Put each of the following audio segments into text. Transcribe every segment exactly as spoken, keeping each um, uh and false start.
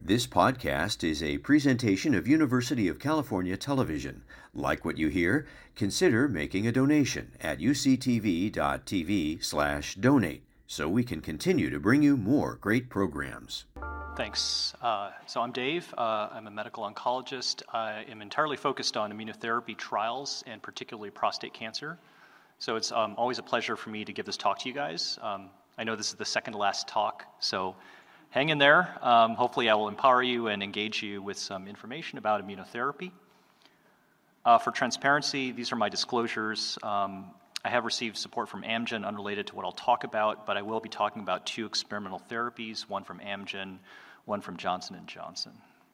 This podcast is a presentation of University of California Television. Like what you hear? Consider making a donation at uctv.tv slash donate so we can continue to bring you more great programs. Thanks. Uh, so I'm Dave. Uh, I'm a medical oncologist. I am entirely focused on immunotherapy trials and particularly prostate cancer. So it's um, always a pleasure for me to give this talk to you guys. Um, I know this is the second to last talk, so hang in there. Um, hopefully I will empower you and engage you with some information about immunotherapy. Uh, for transparency, these are my disclosures. Um, I have received support from Amgen unrelated to what I'll talk about, but I will be talking about two experimental therapies, one from Amgen, one from Johnson and Johnson.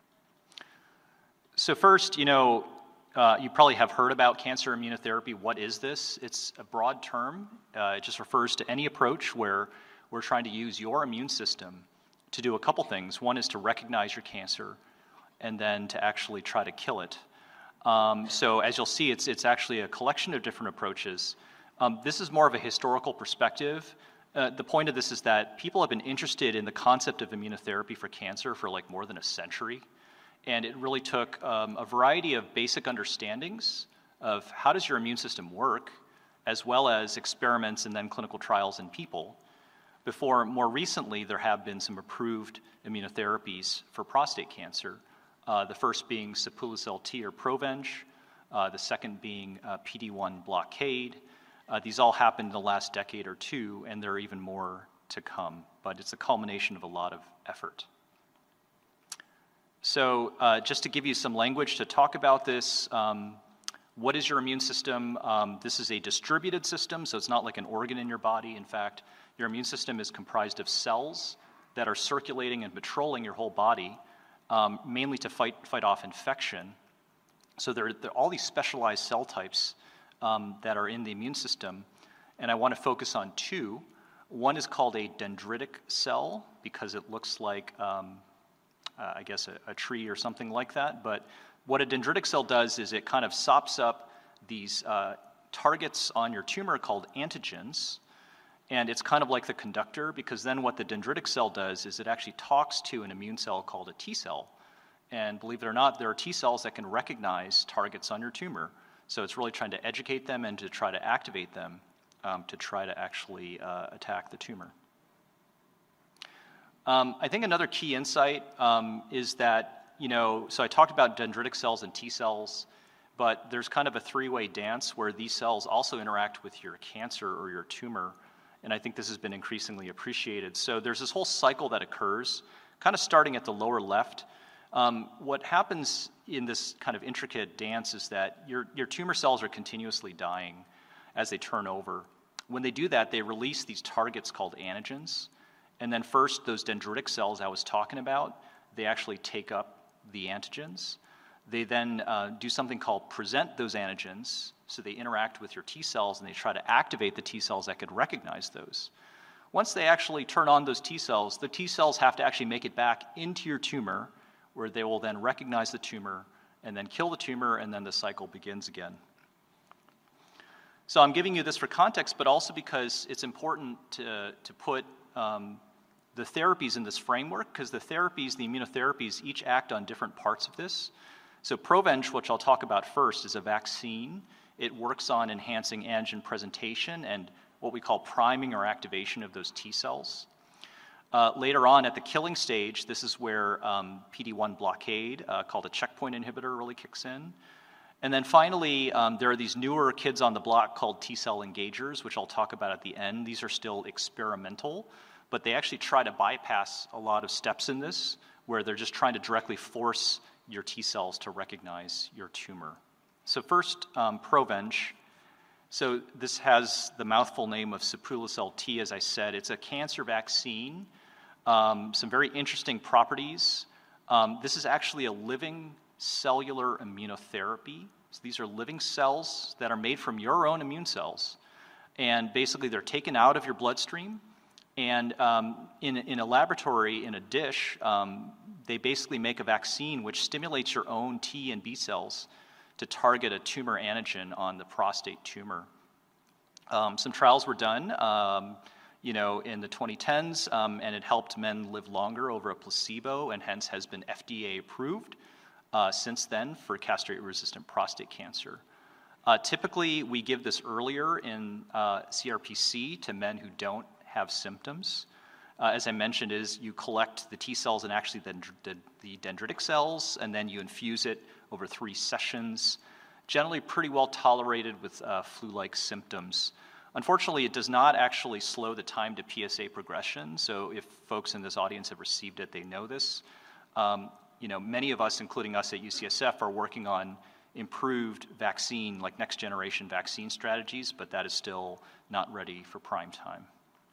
So first, you know, uh, you probably have heard about cancer immunotherapy. What is this? It's a broad term. Uh, it just refers to any approach where we're trying to use your immune system to do a couple things. One is to recognize your cancer, and then to actually try to kill it. Um, so as you'll see, it's, it's actually a collection of different approaches. Um, this is more of a historical perspective. Uh, the point of this is that people have been interested in the concept of immunotherapy for cancer for like more than a century. And it really took um, a variety of basic understandings of how does your immune system work, as well as experiments and then clinical trials in people, before more recently there have been some approved immunotherapies for prostate cancer. Uh, the first being Sipuleucel-T or Provenge, uh, the second being uh, P D one blockade. Uh, these all happened in the last decade or two, and there are even more to come, but it's a culmination of a lot of effort. So uh, just to give you some language to talk about this, um, what is your immune system? Um, this is a distributed system, so it's not like an organ in your body. In fact, your immune system is comprised of cells that are circulating and patrolling your whole body, um, mainly to fight, fight off infection. So there, there are all these specialized cell types um, that are in the immune system, and I want to focus on two. One is called a dendritic cell because it looks like, um, uh, I guess, a, a tree or something like that. But what a dendritic cell does is it kind of sops up these uh, targets on your tumor called antigens. And it's kind of like the conductor, because then what the dendritic cell does is it actually talks to an immune cell called a T cell. And believe it or not, there are T cells that can recognize targets on your tumor. So it's really trying to educate them and to try to activate them um, to try to actually uh, attack the tumor. Um, I think another key insight um, is that, you know, so I talked about dendritic cells and T cells, but there's kind of a three-way dance where these cells also interact with your cancer or your tumor. And I think this has been increasingly appreciated. So there's this whole cycle that occurs, kind of starting at the lower left. Um, what happens in this kind of intricate dance is that your, your tumor cells are continuously dying as they turn over. When they do that, they release these targets called antigens. And then first, those dendritic cells I was talking about, they actually take up the antigens. They then uh, do something called present those antigens. So they interact with your T cells and they try to activate the T cells that could recognize those. Once they actually turn on those T cells, the T cells have to actually make it back into your tumor, where they will then recognize the tumor and then kill the tumor, and then the cycle begins again. So I'm giving you this for context, but also because it's important to, to put um, the therapies in this framework, because the therapies, the immunotherapies, each act on different parts of this. So Provenge, which I'll talk about first, is a vaccine. It works on enhancing antigen presentation and what we call priming or activation of those T cells. Uh, later on at the killing stage, this is where um, P D one blockade, uh, called a checkpoint inhibitor, really kicks in. And then finally, um, there are these newer kids on the block called T cell engagers, which I'll talk about at the end. These are still experimental, but they actually try to bypass a lot of steps in this, where they're just trying to directly force your T cells to recognize your tumor. So first, um, Provenge. So this has the mouthful name of Sipuleucel-T, as I said. It's a cancer vaccine, um, some very interesting properties. Um, this is actually a living cellular immunotherapy. So these are living cells that are made from your own immune cells. And basically they're taken out of your bloodstream. And um, in, in a laboratory, in a dish, um, they basically make a vaccine which stimulates your own T and B cells to target a tumor antigen on the prostate tumor. Um, some trials were done. Um, you know, in the twenty tens, um, and it helped men live longer over a placebo, and hence has been F D A approved uh, since then for castrate-resistant prostate cancer. Uh, typically, we give this earlier in uh, C R P C to men who don't have symptoms. Uh, as I mentioned, is you collect the T cells and actually the, the, the dendritic cells, and then you infuse it over three sessions. Generally pretty well tolerated with uh, flu-like symptoms. Unfortunately, it does not actually slow the time to P S A progression, so if folks in this audience have received it, they know this. Um, you know, many of us, including us at U C S F, are working on improved vaccine, like next generation vaccine strategies, but that is still not ready for prime time.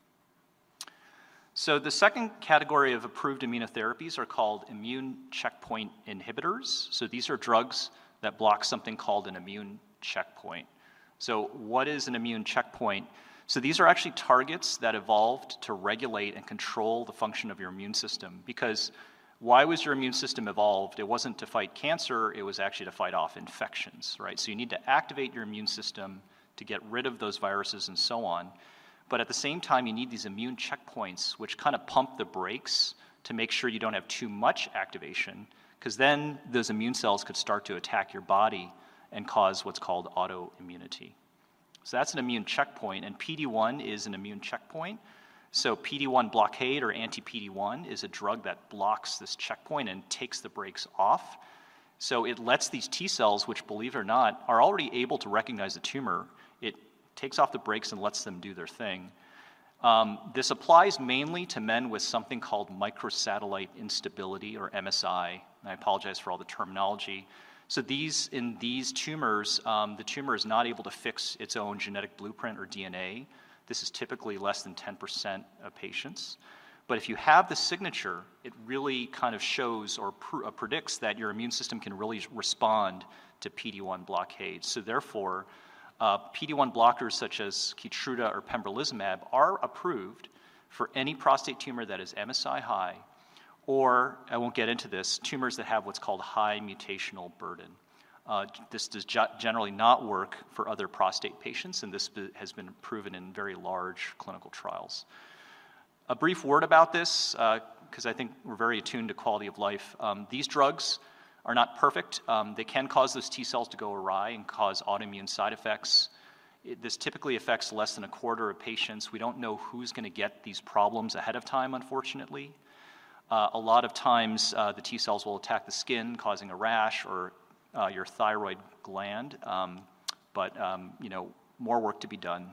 So the second category of approved immunotherapies are called immune checkpoint inhibitors. So these are drugs that block something called an immune checkpoint. So what is an immune checkpoint? So these are actually targets that evolved to regulate and control the function of your immune system. Because why was your immune system evolved? It wasn't to fight cancer, it was actually to fight off infections, right? So you need to activate your immune system to get rid of those viruses and so on. But at the same time, you need these immune checkpoints, which kind of pump the brakes to make sure you don't have too much activation, because then those immune cells could start to attack your body and cause what's called autoimmunity. So that's an immune checkpoint, and P D one is an immune checkpoint. So P D one blockade or anti-P D one is a drug that blocks this checkpoint and takes the brakes off. So it lets these T cells, which believe it or not, are already able to recognize the tumor. It takes off the brakes and lets them do their thing. Um, this applies mainly to men with something called microsatellite instability, or M S I. And I apologize for all the terminology. So these, in these tumors, um, the tumor is not able to fix its own genetic blueprint or D N A. This is typically less than ten percent of patients. But if you have the signature, it really kind of shows or pr- uh, predicts that your immune system can really respond to P D one blockade. So therefore, uh, P D one blockers such as Keytruda or pembrolizumab are approved for any prostate tumor that is M S I high, or, I won't get into this, tumors that have what's called high mutational burden. Uh, this does generally not work for other prostate patients, and this has been proven in very large clinical trials. A brief word about this, because uh, I think we're very attuned to quality of life. Um, these drugs are not perfect. Um, they can cause those T cells to go awry and cause autoimmune side effects. It, this typically affects less than a quarter of patients. We don't know who's going to get these problems ahead of time, unfortunately. Uh, a lot of times, uh, the T cells will attack the skin, causing a rash, or uh, your thyroid gland. Um, but, um, you know, more work to be done.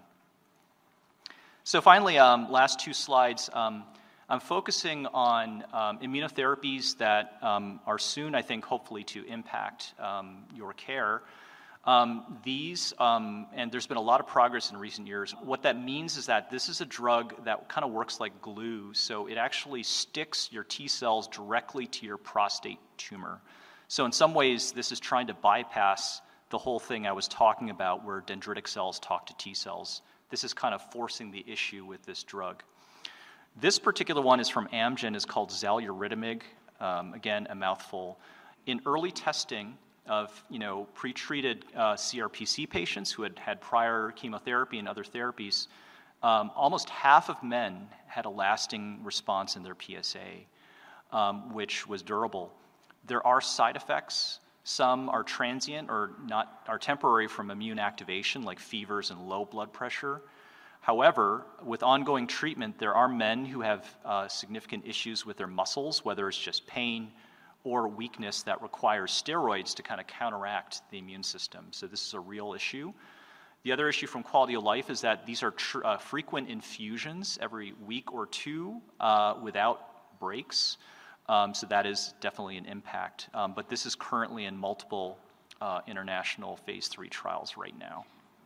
So finally, um, last two slides. Um, I'm focusing on um, immunotherapies that um, are soon, I think, hopefully to impact um, your care. Um, these, um, and there's been a lot of progress in recent years. What that means is that this is a drug that kind of works like glue, so it actually sticks your T cells directly to your prostate tumor. So in some ways, this is trying to bypass the whole thing I was talking about where dendritic cells talk to T cells. This is kind of forcing the issue with this drug. This particular one is from Amgen, is called xaluritamig, um, again, a mouthful. In early testing of, you know, pre-treated uh, C R P C patients who had had prior chemotherapy and other therapies, um, almost half of men had a lasting response in their P S A, um, which was durable. There are side effects. Some are transient or not are temporary from immune activation, like fevers and low blood pressure. However, with ongoing treatment, there are men who have uh, significant issues with their muscles, whether it's just pain or weakness that requires steroids to kind of counteract the immune system. So this is a real issue. The other issue from quality of life is that these are tr- uh, frequent infusions every week or two uh, without breaks. Um, so that is definitely an impact. Um, but this is currently in multiple uh, international phase three trials right now.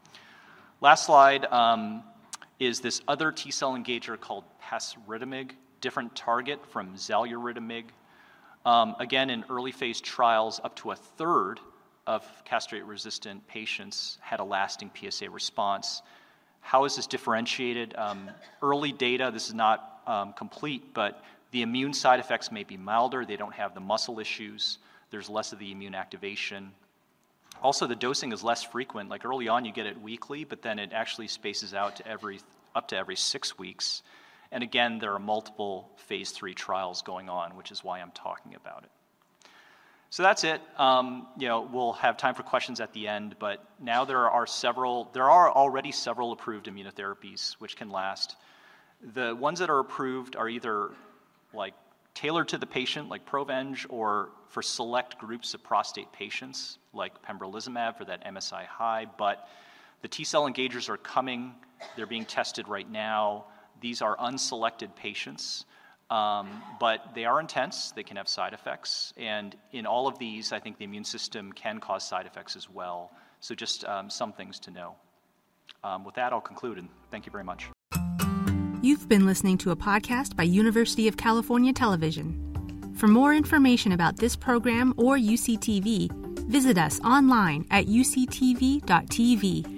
Last slide. Um, is this other T-cell engager called pasritamig, different target from xaluritamig. Um, again, in early phase trials, up to a third of castrate-resistant patients had a lasting P S A response. How is this differentiated? Um, early data, this is not um, complete, but the immune side effects may be milder. They don't have the muscle issues. There's less of the immune activation. Also, the dosing is less frequent. Like early on, you get it weekly, but then it actually spaces out to every up to every six weeks. And again, there are multiple phase three trials going on, which is why I'm talking about it. So that's it. Um, you know, we'll have time for questions at the end, but now there are several, there are already several approved immunotherapies which can last. The ones that are approved are either like tailored to the patient, like Provenge, or for select groups of prostate patients, like pembrolizumab for that M S I high, but the T-cell engagers are coming. They're being tested right now. These are unselected patients. Um, but they are intense, they can have side effects, and in all of these, I think the immune system can cause side effects as well. So just um, some things to know. Um, with that, I'll conclude, and thank you very much. You've been listening to a podcast by University of California Television. For more information about this program or U C T V, visit us online at u c t v dot t v.